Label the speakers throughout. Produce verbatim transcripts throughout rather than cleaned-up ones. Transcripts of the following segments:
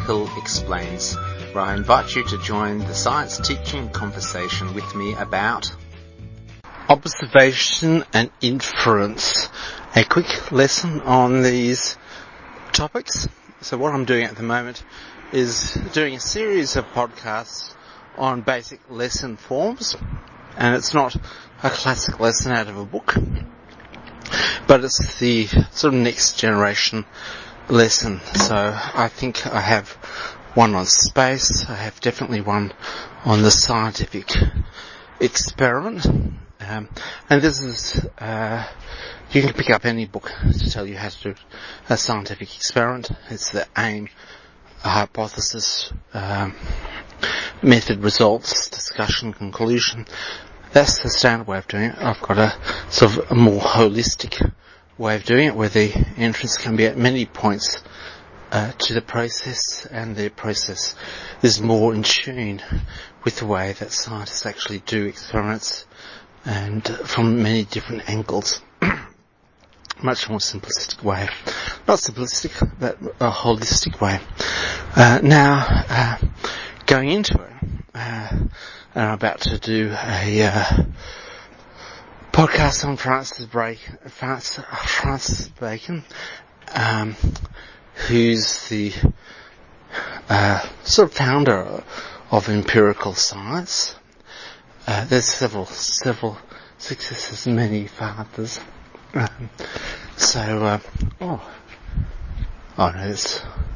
Speaker 1: Michael Explains, where I invite you to join the science teaching conversation with me about observation and inference. A quick lesson on these topics. So what I'm doing at the moment is doing a series of podcasts on basic lesson forms, and it's not a classic lesson out of a book, but it's the sort of next generation lesson. So I think I have one on space, I have definitely one on the scientific experiment, um, and this is, uh, you can pick up any book to tell you how to do a scientific experiment. It's the aim, a hypothesis, um, method, results, discussion, conclusion. That's the standard way of doing it. I've got a sort of a more holistic way of doing it, where the entrance can be at many points uh, to the process, and the process is more in tune with the way that scientists actually do experiments, and from many different angles. Much more simplistic way. Not simplistic, but a holistic way. Uh, now, uh, going into it, uh, and I'm about to do a uh, podcast on Francis Bacon, Francis, Francis Bacon, um, who's the uh, sort of founder of empirical science. Uh, there's several, several successors, many fathers. Um, so, uh, oh, oh no, it's,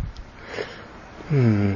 Speaker 1: hmm.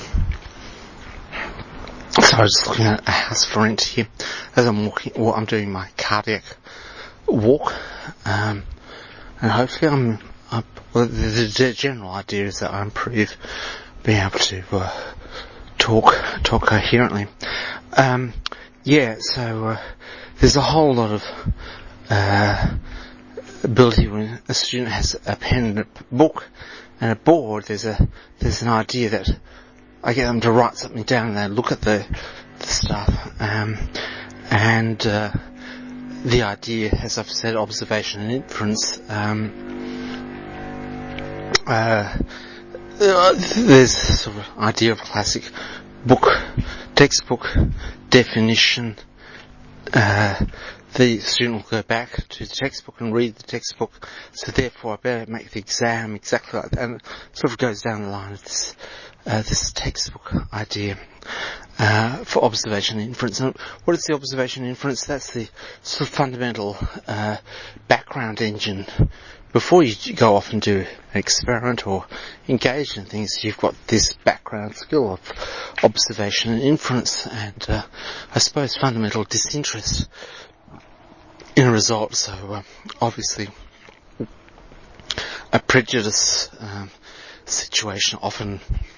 Speaker 1: So I was just looking at a house for rent here as I'm walking, well, I'm doing my cardiac walk, um, and hopefully I'm, up, well, the, the general idea is that I improve being able to, uh, talk, talk coherently. Um, yeah, so, uh, there's a whole lot of, uh, ability when a student has a pen and a book and a board. There's a, there's an idea that I get them to write something down and they look at the, the stuff, um, and, uh, the idea, as I've said, observation and inference, um, uh, there's a sort of idea of classic book, textbook definition. Uh, the student will go back to the textbook and read the textbook, so therefore I better make the exam exactly like that, and it sort of goes down the line of this, uh, this textbook idea, uh, for observation and inference. And what is the observation and inference? That's the sort of fundamental, uh, background engine. Before you go off and do an experiment or engage in things, you've got this background skill of observation and inference, and, uh, I suppose fundamental disinterest in a result. So, uh, obviously, a prejudice um, situation often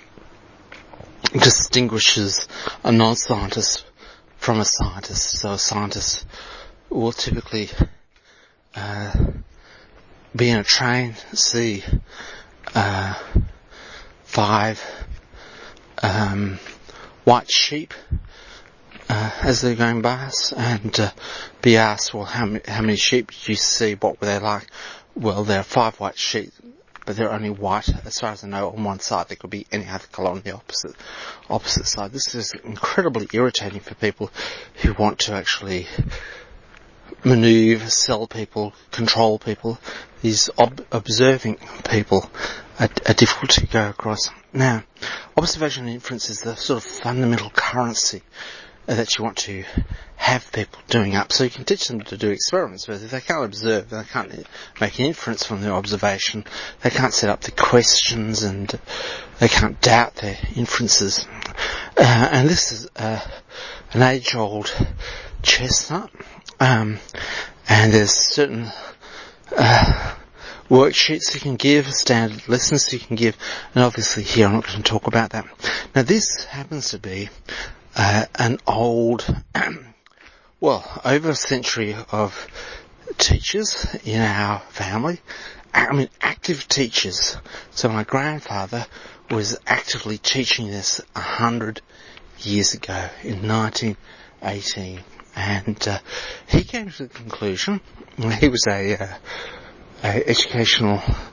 Speaker 1: distinguishes a non-scientist from a scientist. So a scientist will typically uh, be in a train, see uh, five um, white sheep Uh, as they're going by us, and uh, be asked, well, how many, how many sheep did you see? What were they like? Well, there are five white sheep, but they're only white, as far as I know, on one side. There could be any other colour on the opposite opposite side. This is incredibly irritating for people who want to actually manoeuvre, sell people, control people. These ob- observing people are, are difficult to go across. Now, observation and inference is the sort of fundamental currency that you want to have people doing up, so you can teach them to do experiments, but if they can't observe, they can't make an inference from their observation, they can't set up the questions, and they can't doubt their inferences. Uh, and this is uh, an age-old chestnut, um, and there's certain uh, worksheets you can give, standard lessons you can give, and obviously here I'm not going to talk about that. Now this happens to be Uh, an old, well, over a century of teachers in our family. I mean, active teachers. So my grandfather was actively teaching this a hundred years ago in nineteen eighteen, and uh, he came to the conclusion. He was a, uh, a educational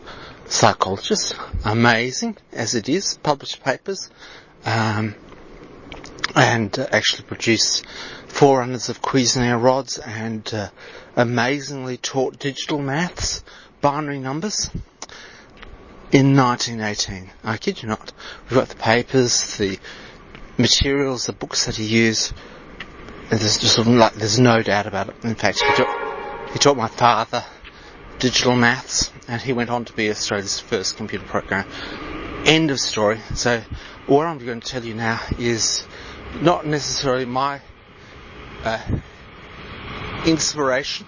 Speaker 1: psychologist, amazing as it is, published papers, um, and uh, actually produced forerunners of Cuisenaire rods, and uh, amazingly taught digital maths, binary numbers, in nineteen eighteen. I kid you not. We've got the papers, the materials, the books that he used. There's just sort of like, there's no doubt about it. In fact, he taught, he taught my father digital maths, and he went on to be Australia's first computer programmer. End of story. So what I'm going to tell you now is not necessarily my uh, inspiration,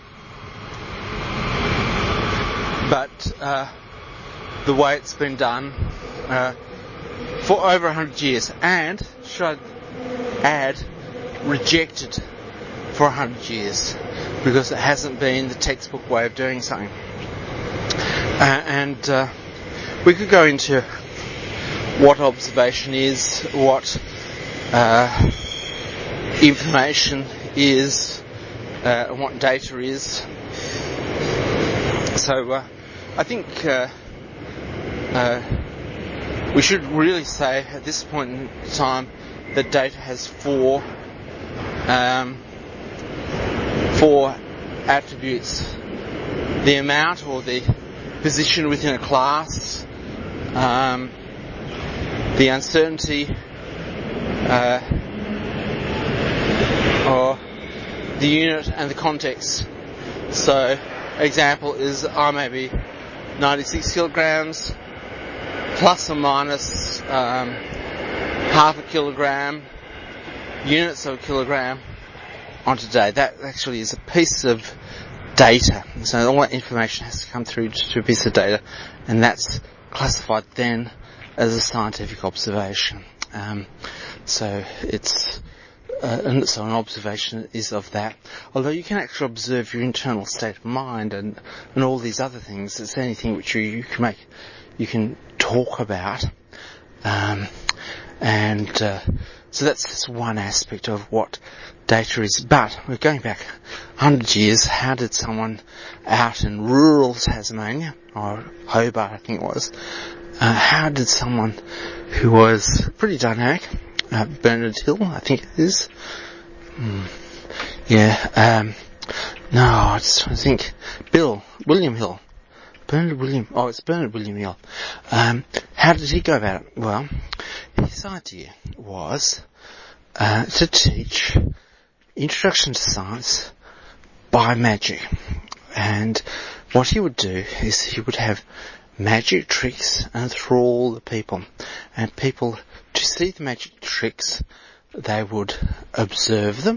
Speaker 1: but uh, the way it's been done uh, for over a hundred years, and should I add, rejected for a hundred years, because it hasn't been the textbook way of doing something. Uh, and uh, we could go into what observation is, what uh, information is, uh, and what data is. So uh, I think uh, uh, we should really say at this point in time that data has four um, four attributes: the amount or the position within a class, um, the uncertainty, uh, or the unit, and the context. So, example is I may be ninety-six kilograms plus or minus um, half a kilogram, units of a kilogram on today. That actually is a piece of data. So all that information has to come through to a piece of data, and that's classified then as a scientific observation. Um, so it's uh, and so an observation is of that. Although you can actually observe your internal state of mind and and all these other things. It's anything which you, you can make, you can talk about, um, and uh, so that's just one aspect of what data is. But we're going back one hundred years. How did someone out in rural Tasmania, or Hobart I think it was, uh, how did someone who was pretty dynamic, uh, Bernard Hill I think it is, mm, yeah, um, no, I just trying to think, Bill, William Hill, Bernard William, oh it's Bernard William Hill, um, how did he go about it? Well, his idea was uh, to teach Introduction to Science by magic. And what he would do is he would have magic tricks and enthrall the people. And people, to see the magic tricks, they would observe them,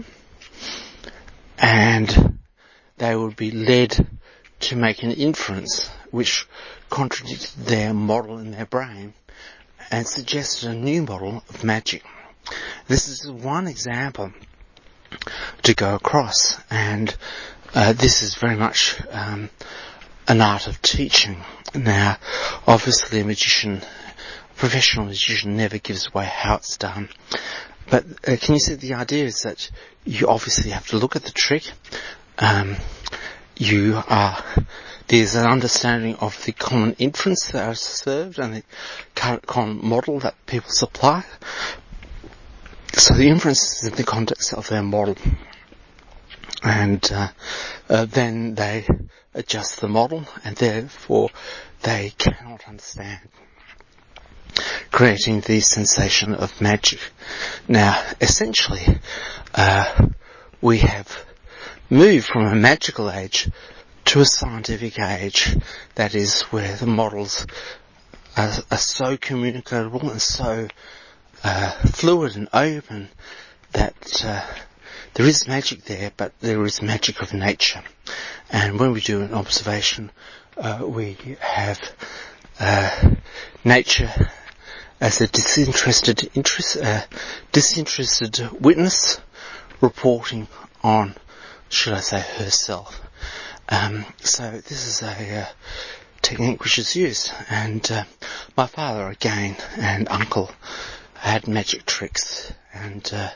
Speaker 1: and they would be led to make an inference which contradicted their model in their brain and suggested a new model of magic. This is one example to go across, and uh, this is very much um, an art of teaching. Now, obviously a magician, a professional magician never gives away how it's done, but uh, can you see the idea is that you obviously have to look at the trick, um, you are, there's an understanding of the common inference that is served and the common model that people supply. So the inference is in the context of their model, and uh, uh, then they adjust the model, and therefore they cannot understand, creating the sensation of magic. Now, essentially, uh, we have moved from a magical age to a scientific age, that is where the models are, are so communicable and so Uh, fluid and open that uh, there is magic there, but there is magic of nature. And when we do an observation, uh, we have uh, nature as a disinterested interest, uh, disinterested witness reporting on, should I say, herself. Um, so this is a uh, technique which is used, and uh, my father again and uncle had magic tricks, and uh,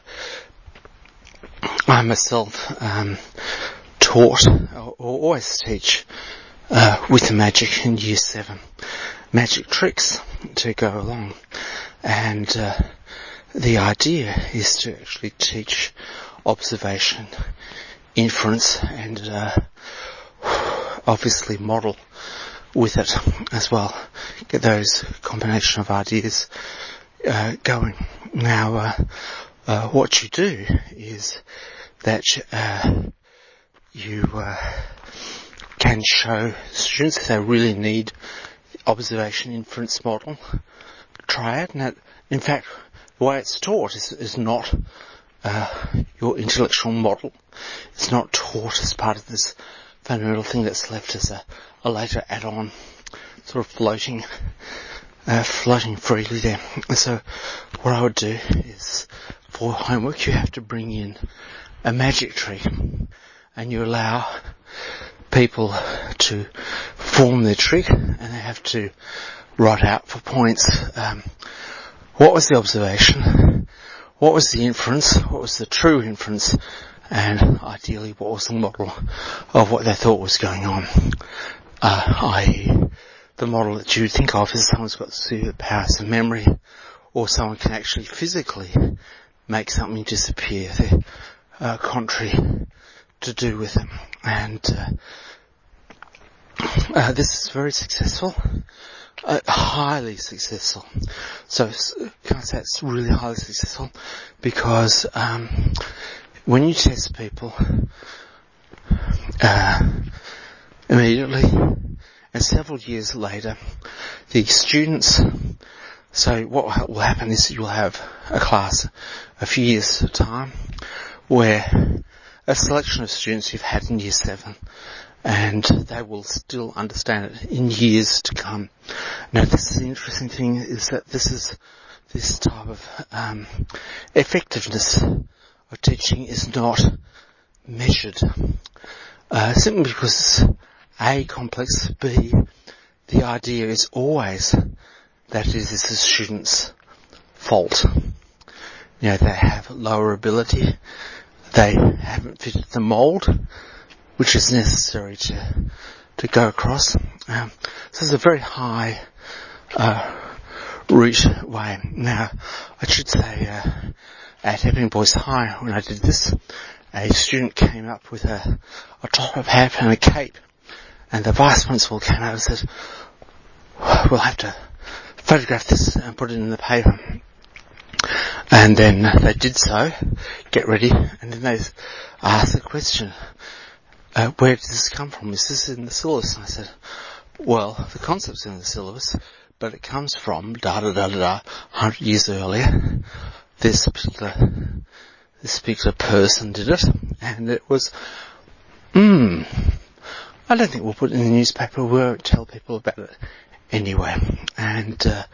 Speaker 1: I myself um, taught, or, or always teach, uh, with magic in year seven. magic tricks to go along. And uh, the idea is to actually teach observation, inference, and uh, obviously model with it as well. Get those combination of ideas uh, going. Now, uh, uh, what you do is that uh, you uh, can show students if they really need observation inference model, try it. Now, in fact, the way it's taught is, is not uh, your intellectual model. It's not taught as part of this fundamental thing that's left as a, a later add-on, sort of floating, uh, floating freely there. So, what I would do is, for homework, you have to bring in a magic tree, and you allow people to form their trick, and they have to write out for points um, what was the observation, what was the inference, what was the true inference, and ideally what was the model of what they thought was going on. Uh, that is, the model that you think of is someone's got superpowers of memory, or someone can actually physically make something disappear. They're uh, contrary to do with them. And uh, uh, this is very successful, uh, highly successful. So can I say it's really highly successful? Because um, when you test people uh, immediately, and several years later, the students, so what will happen is you'll have a class a few years at a time where a selection of students you've had in year seven, and they will still understand it in years to come. Now, this is the interesting thing, is that this is, this type of um, effectiveness of teaching is not measured, uh, simply because it's A, complex, B, the idea is always that it is the student's fault. You know, they have lower ability, they haven't fitted the mould, which is necessary to to go across. Um, so it's a very high uh, root way. Now, I should say, uh, at Epping Boys High, when I did this, a student came up with a, a top-up hat and a cape, and the vice principal came out and said, "We'll have to photograph this and put it in the paper." And then they did so, get ready, and then they asked the question, uh, where did this come from? Is this in the syllabus? And I said, well, the concept's in the syllabus, but it comes from da da da da da, one hundred years earlier. This particular, this particular person did it, and it was, hmm, I don't think we'll put it in the newspaper, we won't tell people about it anyway. And, uh,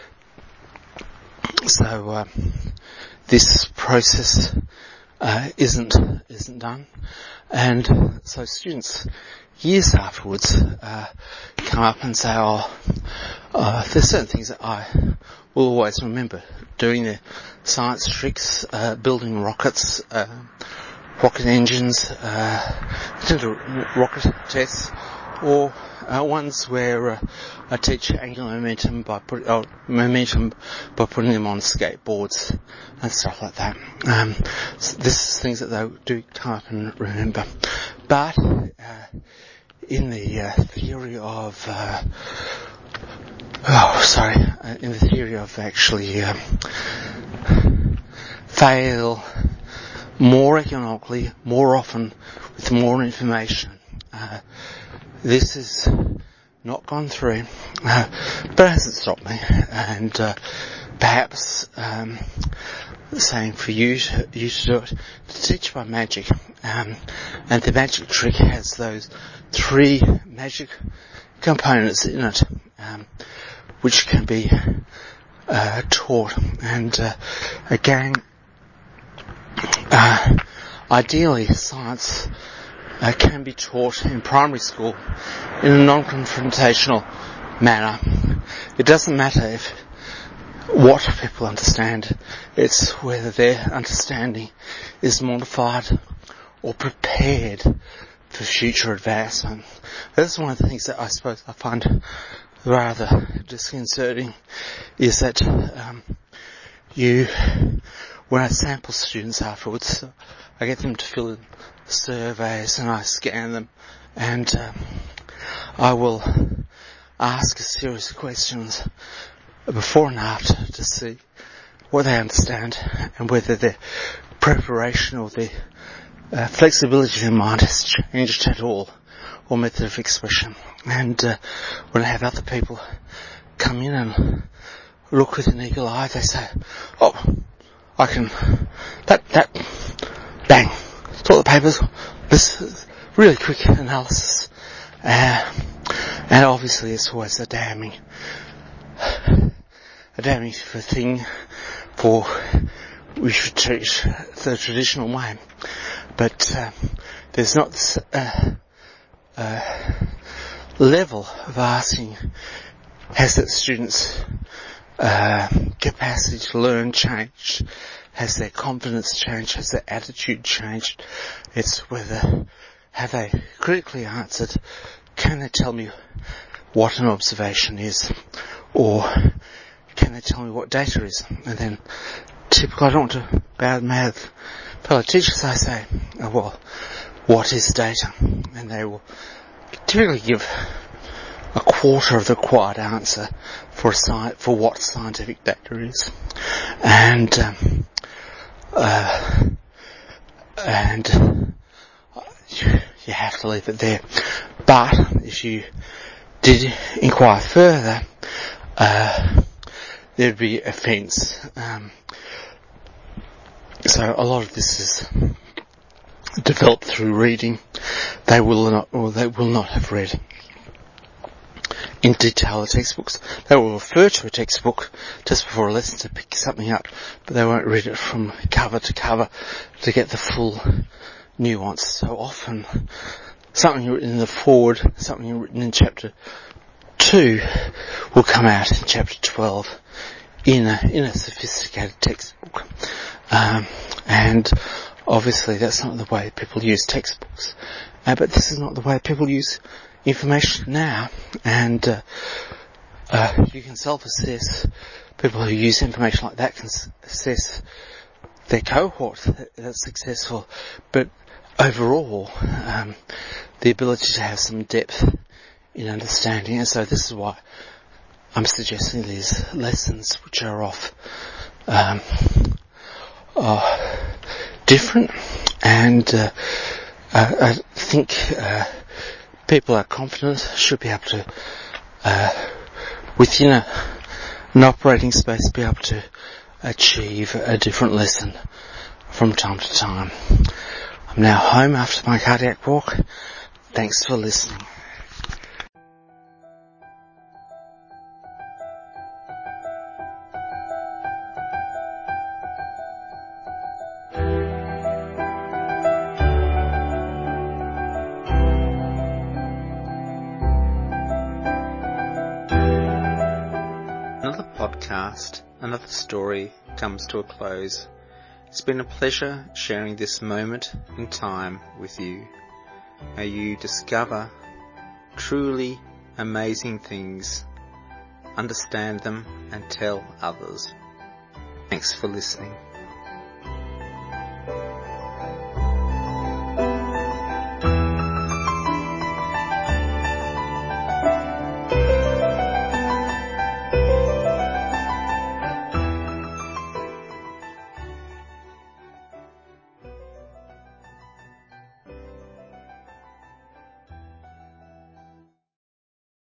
Speaker 1: So uh, this process uh, isn't isn't done, and so students years afterwards uh, come up and say, "Oh, uh, there's certain things that I will always remember: doing the science tricks, uh, building rockets, uh, rocket engines, uh, rocket tests, or uh, ones where uh, I teach angular momentum by put, oh, momentum by putting them on skateboards and stuff like that." Um, so this is things that they do come up and remember. But uh, in the uh, theory of, uh, oh, sorry, uh, in the theory of actually uh, fail more economically, more often, with more information. Uh, this is not gone through, uh, but it hasn't stopped me. And uh, perhaps um, saying for you to, you to do it, to teach by magic. Um, and the magic trick has those three magic components in it, um, which can be uh, taught. And uh, again, uh, ideally science uh, can be taught in primary school in a non-confrontational manner. It doesn't matter if what people understand, it's whether their understanding is modified or prepared for future advancement. That's one of the things that I suppose I find rather disconcerting is that um, you, when I sample students afterwards, I get them to fill in surveys and I scan them, and um, I will ask a series of questions before and after to see what they understand and whether their preparation or their uh, flexibility in mind has changed at all, or method of expression. And uh, when I have other people come in and look with an eagle eye, they say, oh, I can, that, that, bang, thought the papers, this is really quick analysis. Uh, and obviously it's always a damning, a damning thing for, we should teach the traditional way. But uh, there's not this uh, uh, level of asking, has that student's uh, capacity to learn changed? Has their confidence changed? Has their attitude changed? It's whether, have they critically answered, can they tell me what an observation is? Or can they tell me what data is? And then, typically, I don't want to bad mouth fellow teachers, I say, oh, well, what is data? And they will typically give a quarter of the required answer for a sci- for what scientific data is. And, um, uh, and you, you have to leave it there. But if you did inquire further, uh, there'd be offence. Um, so a lot of this is developed through reading. They will not, or they will not have read in detail the textbooks. They will refer to a textbook just before a lesson to pick something up, but they won't read it from cover to cover to get the full nuance. So often, something written in the foreword, something written in chapter two, will come out in chapter twelve in a in a sophisticated textbook. Um, and obviously, that's not the way people use textbooks. Uh, but this is not the way people use information now, and uh, uh, you can self-assess. People who use information like that can assess their cohort that's successful, but overall, um, the ability to have some depth in understanding. And so this is why I'm suggesting these lessons, which are off um, are different, and uh, uh, I think uh, people are confident, should be able to, uh, within a, an operating space, be able to achieve a different lesson from time to time. I'm now home after my cardiac walk. Thanks for listening. Another podcast, another story comes to a close. It's been a pleasure sharing this moment in time with you. May you discover truly amazing things, understand them, and tell others. Thanks for listening.